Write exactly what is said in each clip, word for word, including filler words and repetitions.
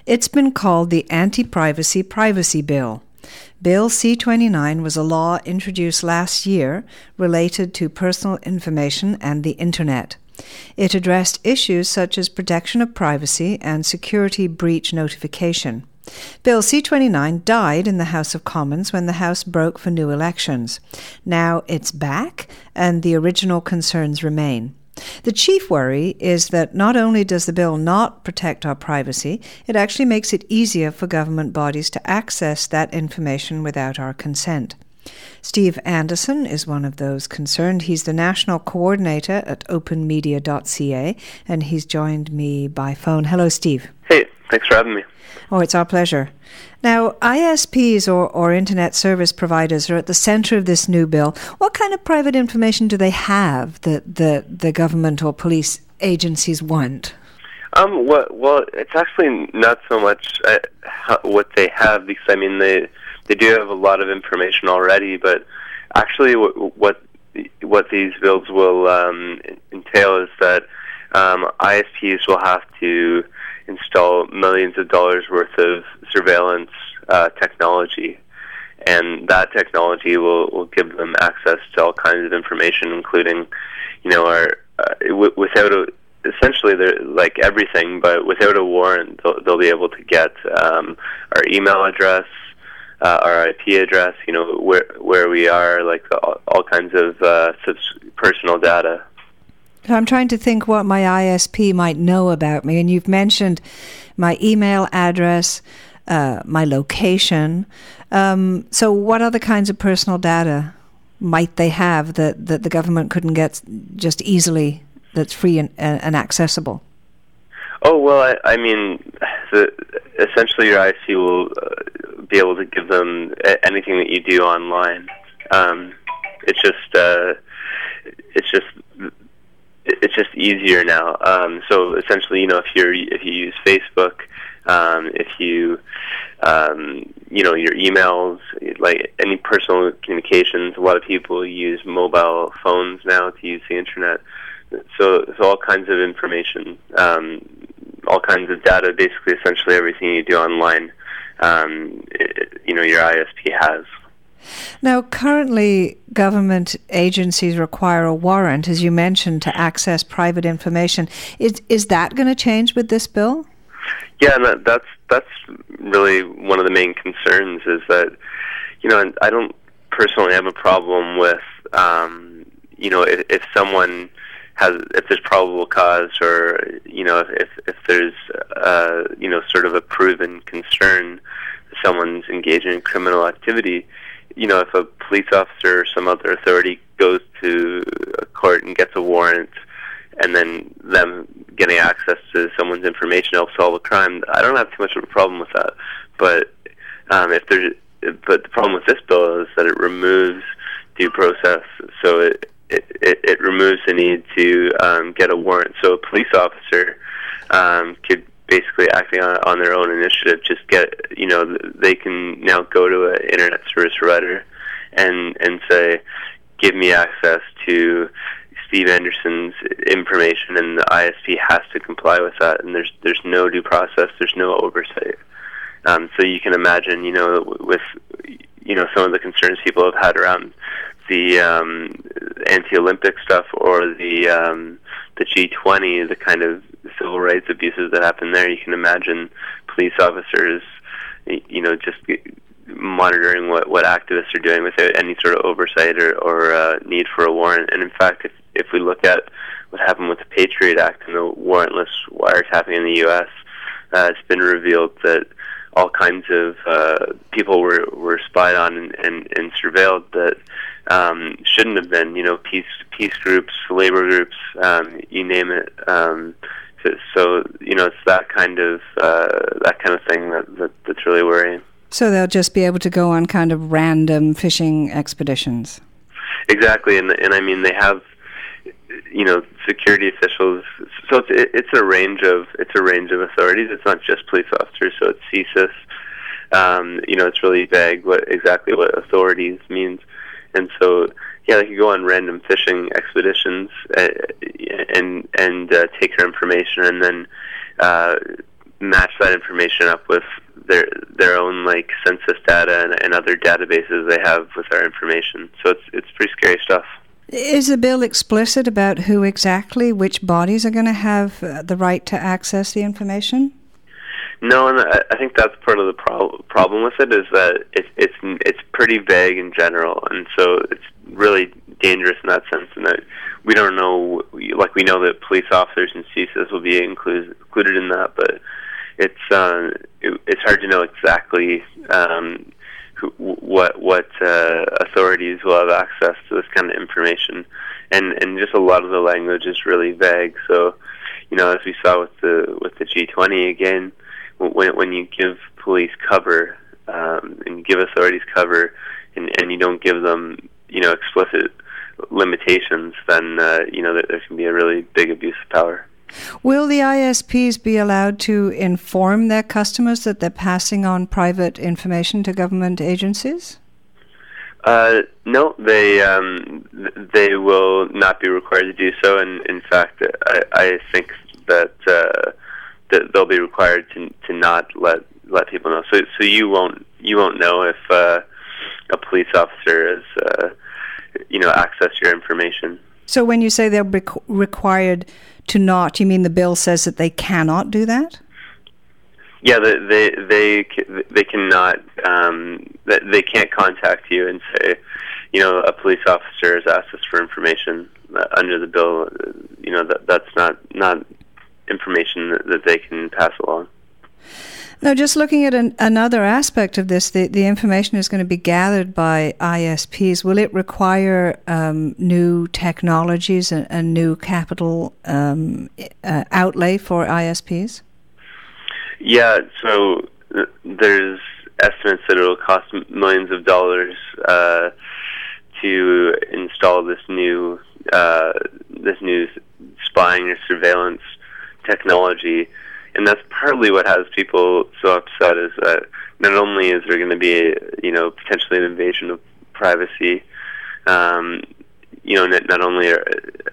It's been called the Anti-Privacy Privacy Bill. Bill C twenty-nine was a law introduced last year related to personal information and the Internet. It addressed issues such as protection of privacy and security breach notification. Bill C twenty-nine died in the House of Commons when the House broke for new elections. Now it's back, and the original concerns remain. The chief worry is that not only does the bill not protect our privacy, it actually makes it easier for government bodies to access that information without our consent. Steve Anderson is one of those concerned. He's the national coordinator at open media dot c a, and he's joined me by phone. Hello, Steve. Hey, thanks for having me. Oh, it's our pleasure. Now, I S Ps or, or Internet service providers are at the center of this new bill. What kind of private information do they have that the, the government or police agencies want? Um, well, well, it's actually not so much uh, how, what they have, because, I mean, they they do have a lot of information already, but actually what what, what these bills will um, entail is that um, I S Ps will have to install millions of dollars worth of surveillance uh, technology, and that technology will, will give them access to all kinds of information, including, you know, our uh, w- without a, essentially they're like everything, but without a warrant, they'll, they'll be able to get um, our email address, uh, our I P address, you know, where where we are, like all, all kinds of uh, personal data. I'm trying to think what my I S P might know about me, and you've mentioned my email address, uh, my location. Um, so what other kinds of personal data might they have that, that the government couldn't get just easily, that's free and, uh, and accessible? Oh, well, I, I mean, the, essentially your I S P will uh, be able to give them anything that you do online. Um, it's just, uh, it's just... It's just easier now. Um, so essentially, you know, if you're if you use Facebook, um, if you um, you know your emails, like any personal communications, a lot of people use mobile phones now to use the internet. So, so all kinds of information, um, all kinds of data. Basically, essentially everything you do online, um, it, you know, your I S P has. Now, currently, government agencies require a warrant, as you mentioned, to access private information. Is is that going to change with this bill? Yeah, and that, that's that's really one of the main concerns. Is that, you know, I don't personally have a problem with, um, you know, if, if someone has, if there's probable cause, or you know, if if there's, uh, you know, sort of a proven concern that someone's engaging in criminal activity. You know, if a police officer or some other authority goes to a court and gets a warrant, and then them getting access to someone's information to help solve a crime, I don't have too much of a problem with that. But um, if there's, but the problem with this bill is that it removes due process. So it it, it, it removes the need to um, get a warrant. So a police officer um, could basically acting on, on their own initiative, just get, you know, they can now go to an internet service provider and and say, give me access to Steve Anderson's information, and the I S P has to comply with that, and there's there's no due process, there's no oversight. Um, so you can imagine, you know, with, you know, some of the concerns people have had around the um, anti-Olympic stuff or the um, the G twenty, the kind of civil rights abuses that happen there. You can imagine police officers, you know, just monitoring what, what activists are doing without any sort of oversight or, or uh, need for a warrant. And in fact, if if we look at what happened with the Patriot Act and the warrantless wiretapping in the U S, uh, it's been revealed that all kinds of uh, people were, were spied on and, and, and surveilled that um, shouldn't have been. You know, peace peace groups, labor groups, um, you name it. Um, so, so you know, it's that kind of uh, that kind of thing that, that that's really worrying. So they'll just be able to go on kind of random fishing expeditions. Exactly, and and I mean they have, you know, security officials. So it's it's a range of it's a range of authorities. It's not just police officers. So it's C S I S. Um, you know, it's really vague what exactly what authorities means, and so yeah, they could go on random fishing expeditions uh, and and uh, take her information, and then uh, match that information up with their their own like census data and, and other databases they have with our information. So it's it's pretty scary stuff. Is the bill explicit about who exactly, which bodies are going to have uh, the right to access the information? No, and I, I think that's part of the pro- problem with it, is that it, it's it's pretty vague in general, and so it's really dangerous in that sense, in that we don't know, like we know that police officers and C I S will be included included in that, but it's uh, it, it's hard to know exactly um, who, what what uh, authorities will have access to this kind of information, and and just a lot of the language is really vague. So, you know, as we saw with the with the G twenty again, when when you give police cover um, and give authorities cover, and, and you don't give them, you know, explicit limitations, then uh, you know there, there can be a really big abuse of power. Will the I S Ps be allowed to inform their customers that they're passing on private information to government agencies? Uh, no, they um, they will not be required to do so, and in fact, I, I think that uh, that they'll be required to to not let let people know. So so you won't you won't know if uh, a police officer has uh, you know accessed your information. So when you say they're requ- required to not, you mean the bill says that they cannot do that? Yeah, they they they, they cannot um, they can't contact you and say, you know, a police officer has asked us for information under the bill. You know, that that's not not information that, that they can pass along. Now, just looking at an, another aspect of this, the, the information is going to be gathered by I S Ps. Will it require um, new technologies and a new capital um, uh, outlay for I S Ps? Yeah, so uh, there's estimates that it'll cost millions of dollars uh, to install this new uh, this new spying or surveillance technology. And that's partly what has people so upset, is that not only is there going to be, you know, potentially an invasion of privacy, um, you know, not, not only are,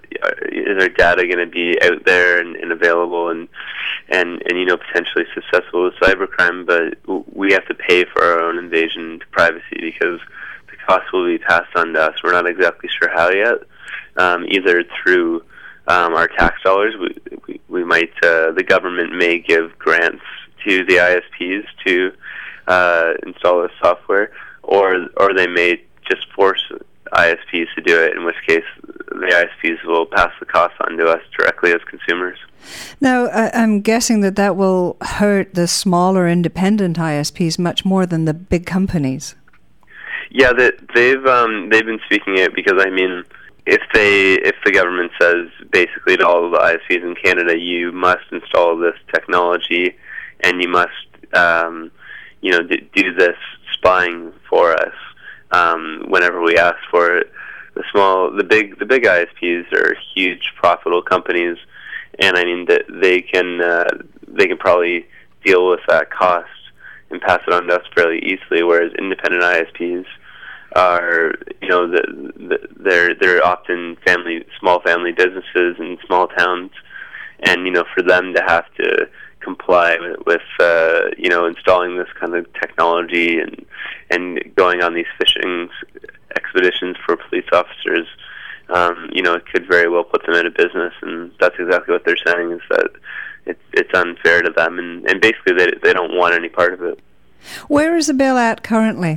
is our data going to be out there and, and available and, and, and, you know, potentially susceptible to cybercrime, but we have to pay for our own invasion to privacy because the cost will be passed on to us. We're not exactly sure how yet, um, either through Um, our tax dollars. We, we, we might, uh, the government may give grants to the I S Ps to uh, install this software, or or they may just force I S Ps to do it, in which case the I S Ps will pass the cost on to us directly as consumers. Now, I'm guessing that that will hurt the smaller independent I S Ps much more than the big companies. Yeah, they, they've um, they've been speaking it because, I mean, If they, if the government says basically to all of the I S Ps in Canada, you must install this technology, and you must, um, you know, d- do this spying for us um, whenever we ask for it. The small, the big, the big I S Ps are huge, profitable companies, and I mean that they can, uh, they can probably deal with that cost and pass it on to us fairly easily, whereas independent I S Ps are, you know, the, the, they're they're often family, small family businesses in small towns, and you know, for them to have to comply with, with uh, you know, installing this kind of technology and and going on these fishing expeditions for police officers, um, you know, it could very well put them out of business, and that's exactly what they're saying, is that it's it's unfair to them, and, and basically they they don't want any part of it. Where is the bill at currently?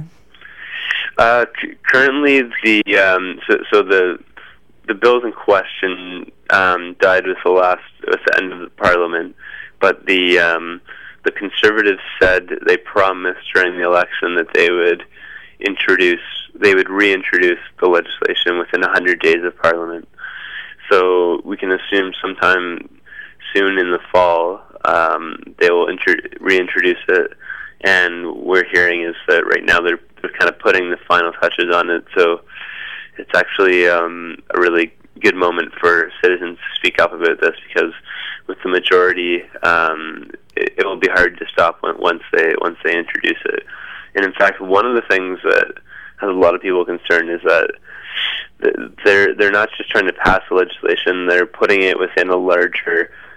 Uh, c- currently, the um, so, so the the bills in question um, died with the last with the end of the Parliament, but the um, the Conservatives said they promised during the election that they would introduce they would reintroduce the legislation within one hundred days of Parliament. So we can assume sometime soon in the fall um, they will intro- reintroduce it. And we're hearing is that right now they're, they're kind of putting the final touches on it. So it's actually um, a really good moment for citizens to speak up about this, because with the majority, um, it, it will be hard to stop when, once they once they introduce it. And in fact, one of the things that has a lot of people concerned is that they're they're not just trying to pass the legislation; they're putting it within a larger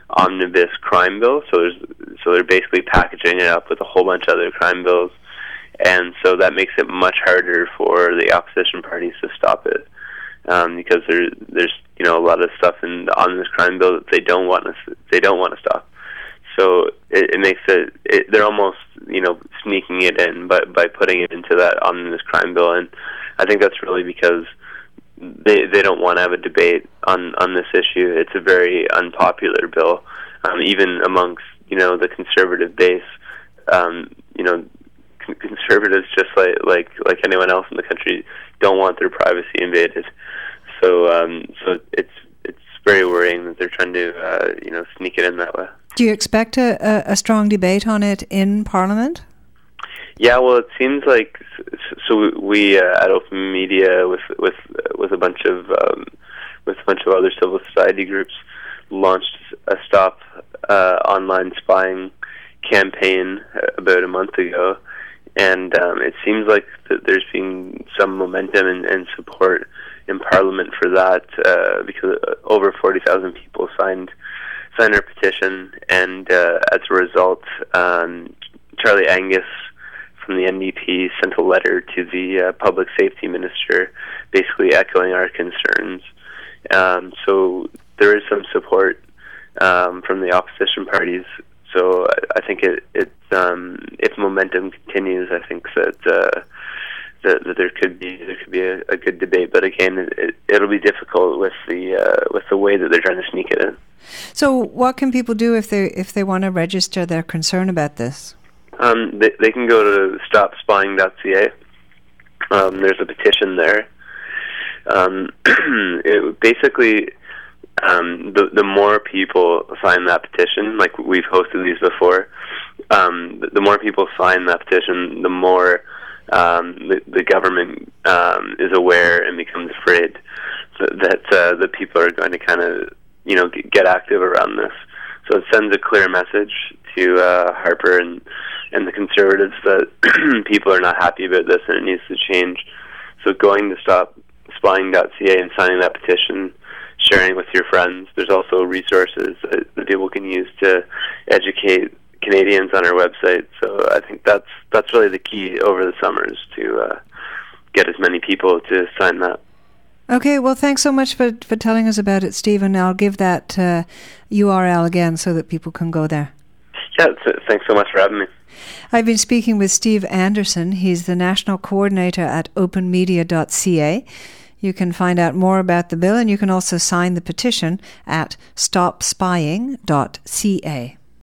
omnibus crime bill. So there's so they're basically packaging it up with a whole bunch of other crime bills, and so that makes it much harder for the opposition parties to stop it, um, because there there's you know a lot of stuff in the omnibus crime bill that they don't want to they don't want to stop. So it, it makes it, it they're almost you know sneaking it in by by putting it into that omnibus crime bill, and I think that's really because they they don't want to have a debate on on this issue. It's a very unpopular bill, um, even amongst you know the conservative base. Um, you know, con- conservatives just like like like anyone else in the country don't want their privacy invaded. So um, so it's it's very worrying that they're trying to uh, you know sneak it in that way. Do you expect a, a, a strong debate on it in Parliament? Yeah, well, it seems like so. We uh, at Open Media, with with with a bunch of um, with a bunch of other civil society groups, launched a Stop uh, Online Spying campaign about a month ago, and um, it seems like that there's been some momentum and, and support in Parliament for that, uh, because over forty thousand people signed signed our petition, and uh, as a result, um, Charlie Angus from the N D P sent a letter to the uh, public safety minister, basically echoing our concerns. Um, so there is some support um, from the opposition parties. So I, I think it, it um, if momentum continues, I think that, uh, that that there could be there could be a, a good debate. But again, it, it'll be difficult with the uh, with the way that they're trying to sneak it in. So what can people do if they if they want to register their concern about this? Um, they, they can go to stop spying dot c a. Um, there's a petition there. Um, it basically, um, the the more people sign that petition, like we've hosted these before, um, the, the more people sign that petition, the more um, the, the government um, is aware and becomes afraid that uh, the people are going to kind of you know get active around this. So it sends a clear message to uh, Harper and and the Conservatives that people are not happy about this and it needs to change. So going to stop spying dot c a and signing that petition, sharing with your friends. There's also resources that, that people can use to educate Canadians on our website. So I think that's that's really the key over the summers, to uh, get as many people to sign that. Okay, well, thanks so much for, for telling us about it, Stephen. I'll give that uh, U R L again so that people can go there. Yeah, thanks so much for having me. I've been speaking with Steve Anderson. He's the National Coordinator at open media dot c a. You can find out more about the bill, and you can also sign the petition at stop spying dot c a.